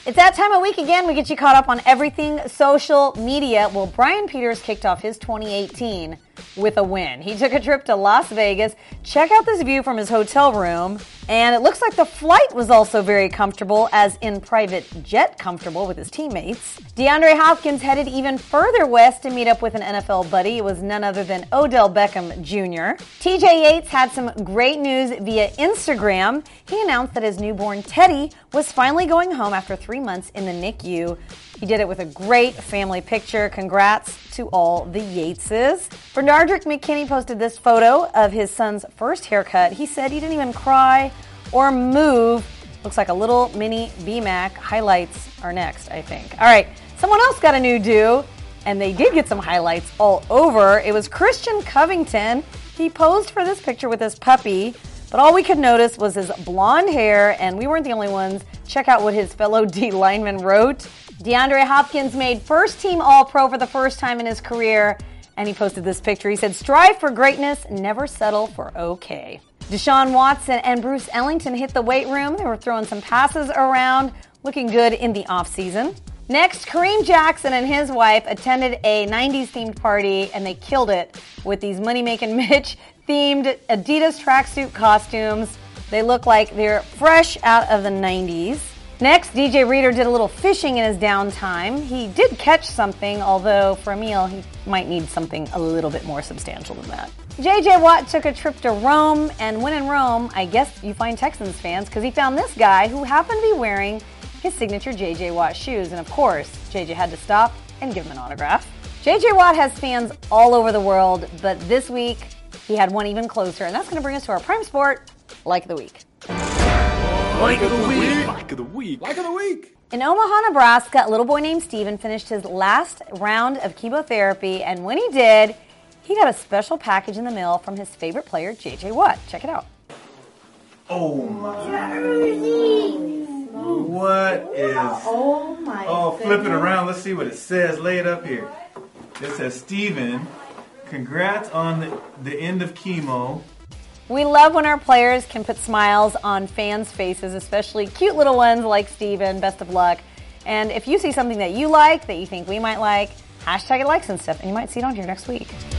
It's that time of week again. We get you caught up on everything social media. Well, Brian Peters kicked off his 2018 with a win. He took a trip to Las Vegas. Check out this view from his hotel room. And it looks like the flight was also very comfortable, as in private jet comfortable with his teammates. DeAndre Hopkins headed even further west to meet up with an NFL buddy. It was none other than Odell Beckham Jr. TJ Yates had some great news via Instagram. He announced that his newborn Teddy was finally going home after 3 months in the NICU. He did it with a great family picture. Congrats to all the Yateses. Bernardrick McKinney posted this photo of his son's first haircut. He said he didn't even cry or move. Looks like a little mini BMAC. Highlights are next, I think. All right, someone else got a new do, and they did get some highlights all over. It was Christian Covington. He posed for this picture with his puppy, but all we could notice was his blonde hair, and we weren't the only ones. Check out what his fellow D lineman wrote. DeAndre Hopkins made first-team All-Pro for the first time in his career, and he posted this picture. He said, "Strive for greatness, never settle for okay." Deshaun Watson and Bruce Ellington hit the weight room. They were throwing some passes around, looking good in the offseason. Next, Kareem Jackson and his wife attended a 90s-themed party, and they killed it with these Money-Making Mitch-themed Adidas tracksuit costumes. They look like they're fresh out of the 90s. Next, DJ Reader did a little fishing in his downtime. He did catch something, although for a meal, he might need something a little bit more substantial than that. JJ Watt took a trip to Rome, and when in Rome, I guess you find Texans fans, because he found this guy who happened to be wearing his signature JJ Watt shoes. And of course, JJ had to stop and give him an autograph. JJ Watt has fans all over the world, but this week, he had one even closer, and that's going to bring us to our Prime Sport Like of the Week. Like of the week. Like of the week. Like of the week. In Omaha, Nebraska, a little boy named Steven finished his last round of chemotherapy, and when he did, he got a special package in the mail from his favorite player, JJ Watt. Check it out. Oh my. Jersey. What is? Oh my. Oh, flip it around. Let's see what it says. Lay it up here. It says, Steven, congrats on the end of chemo. We love when our players can put smiles on fans' faces, especially cute little ones like Steven. Best of luck. And if you see something that you like, that you think we might like, hashtag it likes and stuff, and you might see it on here next week.